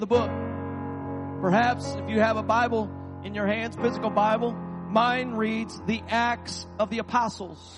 the book. Perhaps if you have a Bible in your hands, physical Bible, mine reads the Acts of the Apostles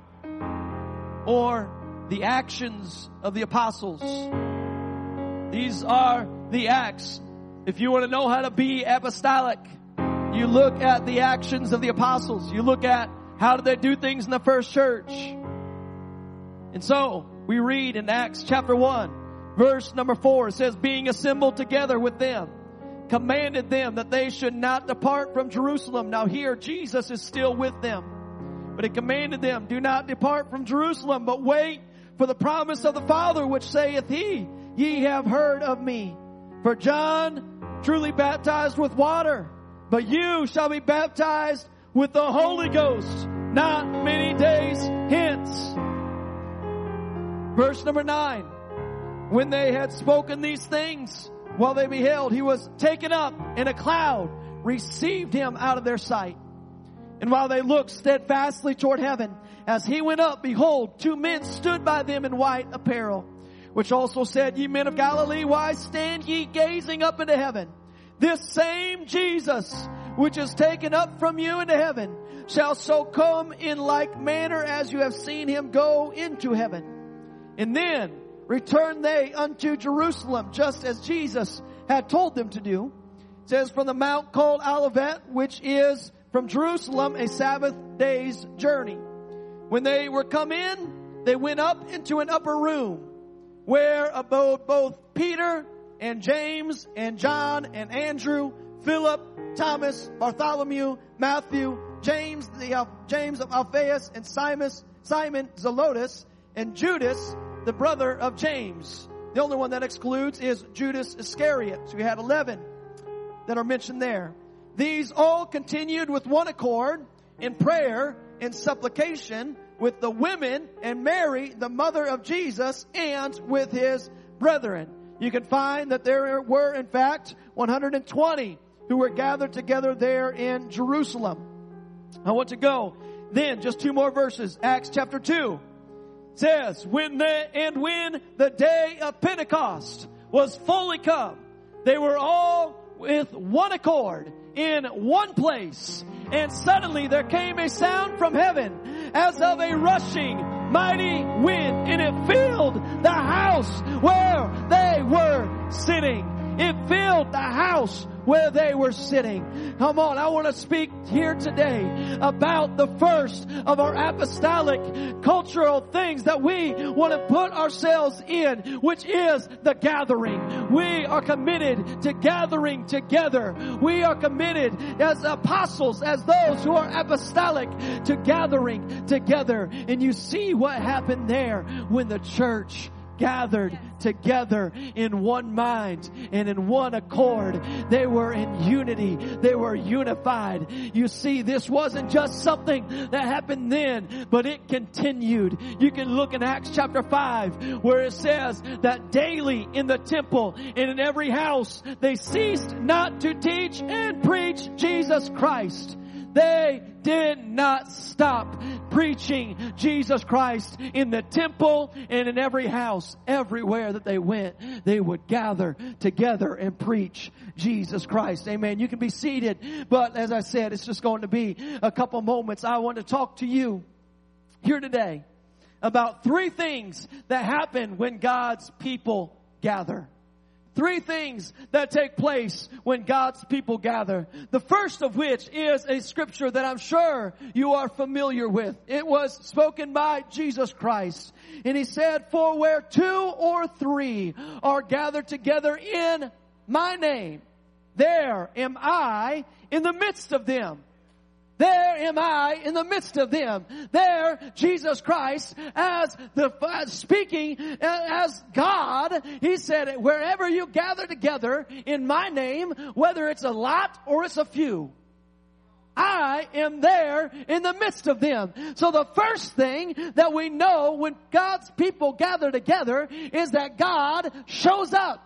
or the Actions of the Apostles. These are the Acts. If you want to know how to be apostolic, you look at the actions of the apostles. You look at how did they do things in the first church. And so we read in Acts chapter 1, verse number 4, it says, being assembled together with them, commanded them that they should not depart from Jerusalem. Now here Jesus is still with them. But he commanded them, do not depart from Jerusalem, but wait for the promise of the Father, which saith he, ye have heard of me. For John truly baptized with water, but you shall be baptized with the Holy Ghost not many days hence. Verse number 9. When they had spoken these things, while they beheld, he was taken up, and a cloud received him out of their sight. And while they looked steadfastly toward heaven, as he went up, behold, 2 men stood by them in white apparel, which also said, ye men of Galilee, why stand ye gazing up into heaven? This same Jesus, which is taken up from you into heaven, shall so come in like manner as you have seen him go into heaven. And then returned they unto Jerusalem, just as Jesus had told them to do. It says, from the mount called Olivet, which is from Jerusalem a Sabbath day's journey. When they were come in, they went up into an upper room, where abode both Peter and James and John and Andrew, Philip, Thomas, Bartholomew, Matthew, James of Alphaeus, and Simon Zelotes, and Judas, the brother of James. The only one that excludes is Judas Iscariot. So we had 11 that are mentioned there. These all continued with one accord in prayer and supplication with the women and Mary, the mother of Jesus, and with his brethren. You can find that there were, in fact, 120 who were gathered together there in Jerusalem. I want to go then, just 2 more verses. Acts chapter 2 says, when the day of Pentecost was fully come, they were all with one accord in one place. And suddenly there came a sound from heaven as of a rushing mighty wind, and it filled the house where they were sitting. It filled the house where they were sitting. Come on, I want to speak here today about the first of our apostolic cultural things that we want to put ourselves in, which is the gathering. We are committed to gathering together. We are committed as apostles, as those who are apostolic, to gathering together. And you see what happened there when the church gathered together in one mind and in one accord. They were in unity. They were unified. You see, this wasn't just something that happened then, but it continued. You can look in Acts chapter 5 where it says that daily in the temple and in every house they ceased not to teach and preach Jesus Christ. They did not stop preaching Jesus Christ in the temple and in every house. Everywhere that they went, they would gather together and preach Jesus Christ. Amen. You can be seated, but as I said, it's just going to be a couple moments. I want to talk to you here today about 3 things that happen when God's people gather. 3 things that take place when God's people gather. The first of which is a scripture that I'm sure you are familiar with. It was spoken by Jesus Christ. And he said, for where 2 or 3 are gathered together in my name, there am I in the midst of them. There am I in the midst of them. There, Jesus Christ, speaking as God, he said, wherever you gather together in my name, whether it's a lot or it's a few, I am there in the midst of them. So the first thing that we know when God's people gather together is that God shows up.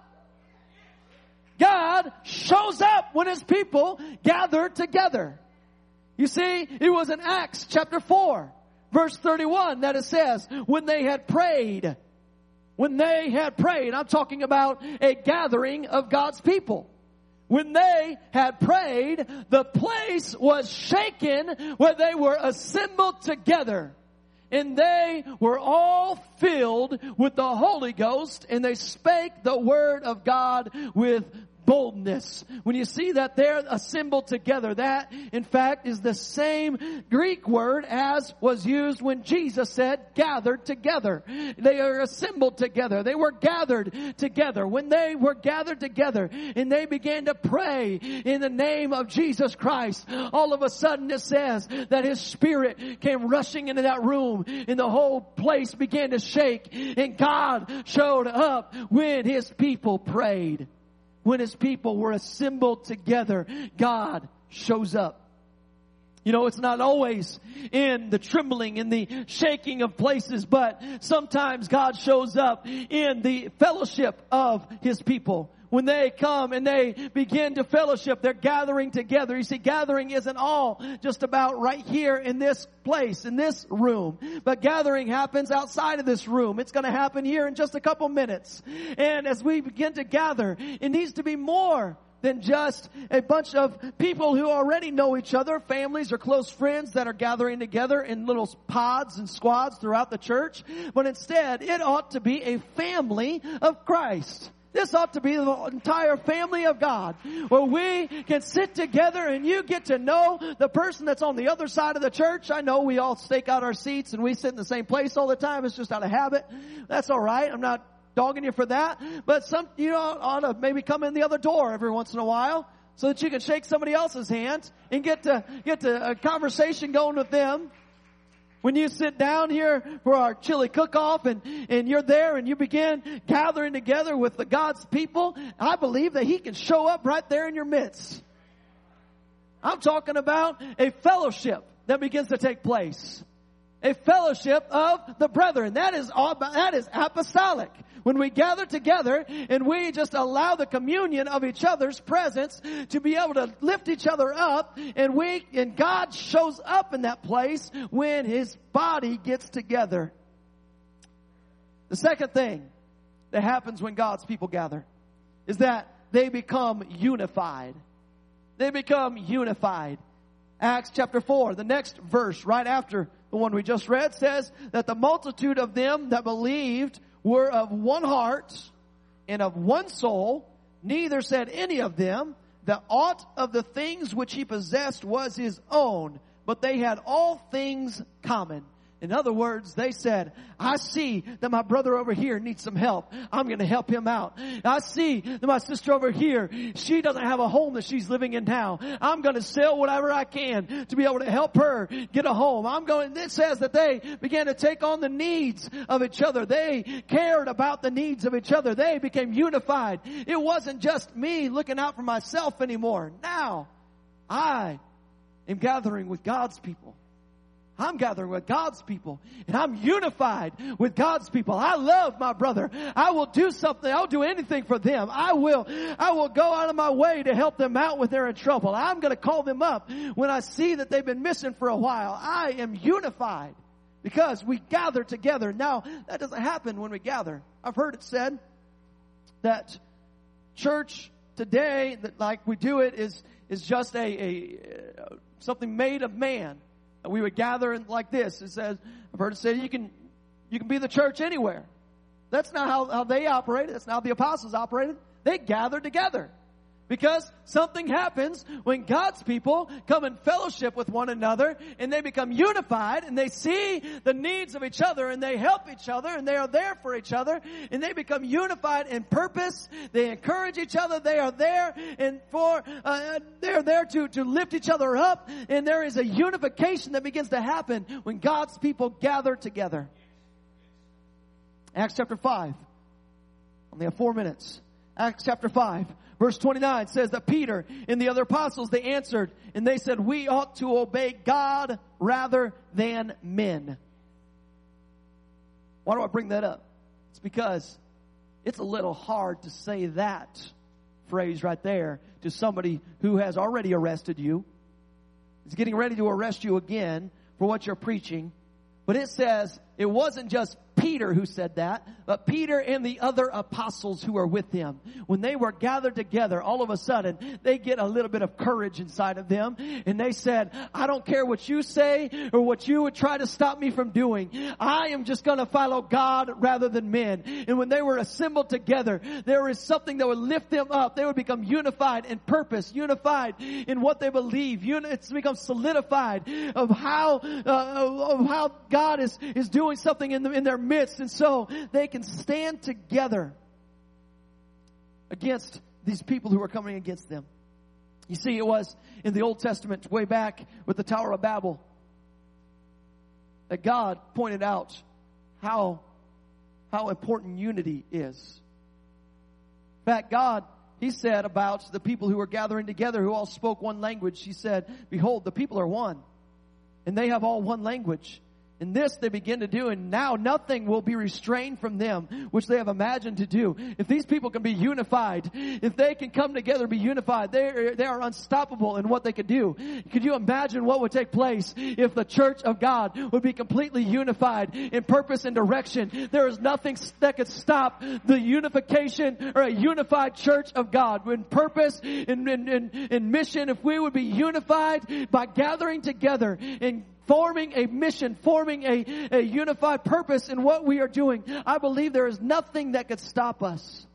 God shows up when his people gather together. You see, it was in Acts chapter 4, verse 31 that it says, when they had prayed, when they had prayed, I'm talking about a gathering of God's people. When they had prayed, the place was shaken where they were assembled together. And they were all filled with the Holy Ghost, and they spake the word of God with boldness. When you see that they're assembled together, that in fact is the same Greek word as was used when Jesus said gathered together. They are assembled together. They were gathered together. When they were gathered together and they began to pray in the name of Jesus Christ, all of a sudden it says that His Spirit came rushing into that room and the whole place began to shake, and God showed up when His people prayed. When His people were assembled together, God shows up. You know, it's not always in the trembling, in the shaking of places, but sometimes God shows up in the fellowship of His people. When they come and they begin to fellowship, they're gathering together. You see, gathering isn't all just about right here in this place, in this room. But gathering happens outside of this room. It's going to happen here in just a couple minutes. And as we begin to gather, it needs to be more than just a bunch of people who already know each other, families or close friends that are gathering together in little pods and squads throughout the church. But instead, it ought to be a family of Christ. This ought to be the entire family of God, where we can sit together and you get to know the person that's on the other side of the church. I know we all stake out our seats and we sit in the same place all the time. It's just out of habit. That's all right. I'm not dogging you for that. But you ought to maybe come in the other door every once in a while so that you can shake somebody else's hand and get to a conversation going with them. When you sit down here for our chili cook-off and you're there and you begin gathering together with the God's people, I believe that He can show up right there in your midst. I'm talking about a fellowship that begins to take place. A fellowship of the brethren. That is apostolic. When we gather together and we just allow the communion of each other's presence to be able to lift each other up, and God shows up in that place when His body gets together. The second thing that happens when God's people gather is that they become unified. They become unified. Acts chapter 4, the next verse right after the one we just read, says that the multitude of them that believed were of one heart and of one soul. Neither said any of them that aught of the things which he possessed was his own, but they had all things common. In other words, they said, I see that my brother over here needs some help. I'm going to help him out. I see that my sister over here, she doesn't have a home that she's living in now. I'm going to sell whatever I can to be able to help her get a home. It says that they began to take on the needs of each other. They cared about the needs of each other. They became unified. It wasn't just me looking out for myself anymore. Now, I am gathering with God's people. I'm gathering with God's people, and I'm unified with God's people. I love my brother. I will do something. I'll do anything for them. I will go out of my way to help them out when they're in trouble. I'm going to call them up when I see that they've been missing for a while. I am unified because we gather together. Now, that doesn't happen when we gather. I've heard it said that church today, that like we do it, is just something made of man. We would gather like this. It says, I've heard it say you can be the church anywhere. That's not how they operated. That's not how the apostles operated. They gathered together. Because something happens when God's people come in fellowship with one another and they become unified and they see the needs of each other and they help each other and they are there for each other and they become unified in purpose. They encourage each other. They are there and they're there to lift each other up, and there is a unification that begins to happen when God's people gather together. Acts chapter 5. Only have 4 minutes. Acts chapter 5. Verse 29 says that Peter and the other apostles, they answered and they said, we ought to obey God rather than men. Why do I bring that up? It's because it's a little hard to say that phrase right there to somebody who has already arrested you. Is getting ready to arrest you again for what you're preaching. But it says it wasn't just Peter Peter who said that, but Peter and the other apostles who were with him. When they were gathered together, all of a sudden, they get a little bit of courage inside of them. And they said, I don't care what you say or what you would try to stop me from doing. I am just going to follow God rather than men. And when they were assembled together, there is something that would lift them up. They would become unified in purpose, unified in what they believe. It's become solidified of how God is doing something in their midst. And so they can stand together against these people who are coming against them. You see, it was in the Old Testament, way back with the Tower of Babel, that God pointed out how important unity is. In fact, God, He said about the people who were gathering together, who all spoke one language, He said, behold, the people are one, and they have all one language. And this they begin to do, and now nothing will be restrained from them, which they have imagined to do. If these people can be unified, if they can come together and be unified, they are unstoppable in what they could do. Could you imagine what would take place if the church of God would be completely unified in purpose and direction? There is nothing that could stop the unification or a unified church of God. In purpose, in mission, if we would be unified by gathering together and forming a mission, forming a unified purpose in what we are doing, I believe there is nothing that could stop us.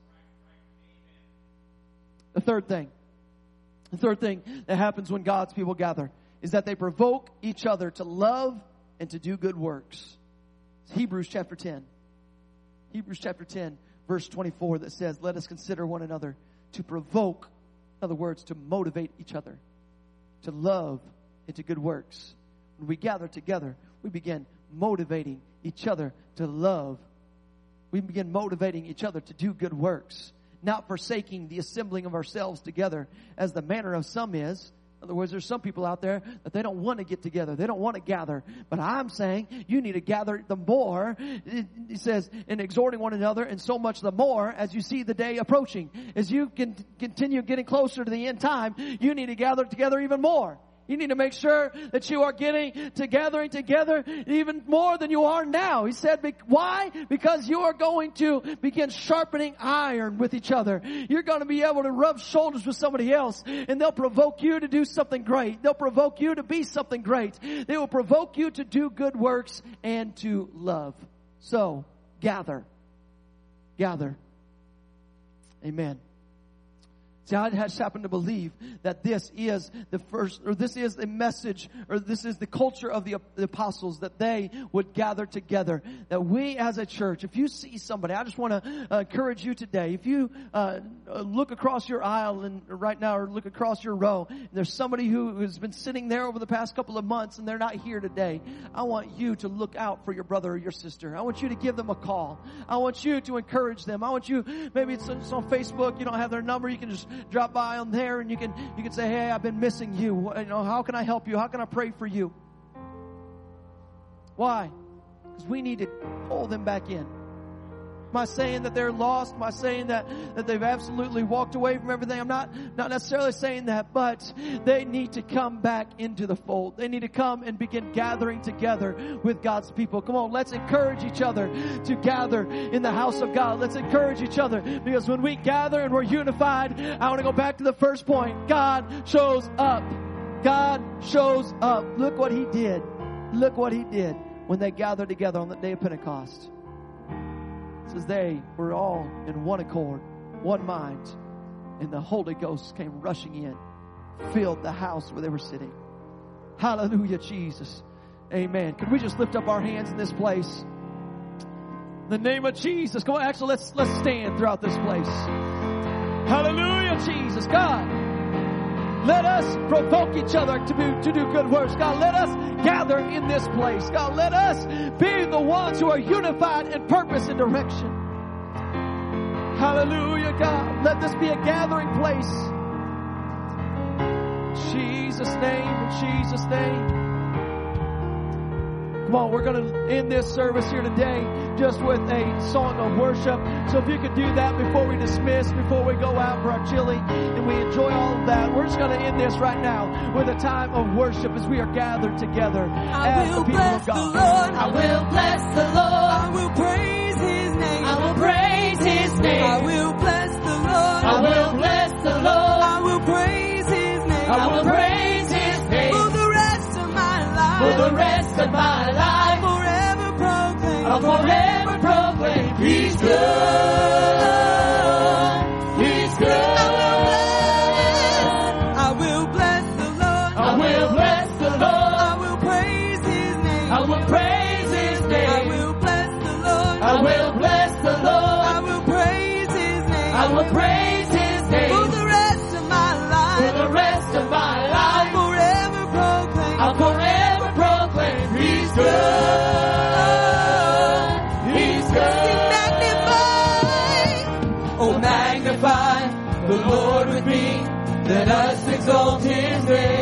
The third thing that happens when God's people gather is that they provoke each other to love and to do good works. It's Hebrews chapter 10. Hebrews chapter 10, verse 24, that says, let us consider one another to provoke, in other words, to motivate each other to love and to good works. When we gather together, we begin motivating each other to love. We begin motivating each other to do good works, not forsaking the assembling of ourselves together as the manner of some is. In other words, there's some people out there that they don't want to get together. They don't want to gather. But I'm saying you need to gather the more. It says, in exhorting one another, and so much the more as you see the day approaching. As you can continue getting closer to the end time, you need to gather together even more. You need to make sure that you are gathering together even more than you are now. He said, why? Because you are going to begin sharpening iron with each other. You're going to be able to rub shoulders with somebody else, and they'll provoke you to do something great. They'll provoke you to be something great. They will provoke you to do good works and to love. So, gather. Gather. Amen. See, I just happen to believe that this is the first, or this is a message, or this is the culture of the apostles, that they would gather together. That we as a church, if you see somebody, I just want to encourage you today. If you look across your aisle and right now, or look across your row, and there's somebody who has been sitting there over the past couple of months and they're not here today, I want you to look out for your brother or your sister. I want you to give them a call. I want you to encourage them. I want you, maybe it's on Facebook, you don't have their number, you can just drop by on there and you can say, hey, I've been missing you. How can I help you? How can I pray for you? Why? Because we need to pull them back in. Am I saying that they're lost? Am I saying that they've absolutely walked away from everything? I'm not necessarily saying that, but they need to come back into the fold. They need to come and begin gathering together with God's people. Come on, let's encourage each other to gather in the house of God. Let's encourage each other, because when we gather and we're unified, I want to go back to the first point. God shows up. God shows up. Look what He did. Look what He did when they gathered together on the day of Pentecost. It says they were all in one accord, one mind, and the Holy Ghost came rushing in, filled the house where they were sitting. Hallelujah, Jesus. Amen. Can we just lift up our hands in this place? In the name of Jesus. Come on, actually, let's stand throughout this place. Hallelujah, Jesus. God, let us provoke each other to do good works. God, let us gather in this place. God, let us be the ones who are unified in purpose and direction. Hallelujah, God. Let this be a gathering place. In Jesus' name, in Jesus' name. Come on, we're going to end this service here today just with a song of worship. So if you could do that before we dismiss, before we go out for our chili, and we enjoy all of that, we're just going to end this right now with a time of worship as we are gathered together as the people of God. I will bless the Lord. I will praise His name. I will praise His name. I will bless the Lord. I will bless the Lord. I will praise His name. I will praise His name for the rest of my life. For the rest of my life. I'll forever proclaim He's good. He's good. I will bless the Lord. I will bless the Lord. I will praise His name. I will praise His name. I will bless the Lord. I will bless the Lord. I will praise His name. I will praise His name for the rest of my life. For the rest of my life. I'll forever proclaim He's good. The Lord with me, let us exalt His name.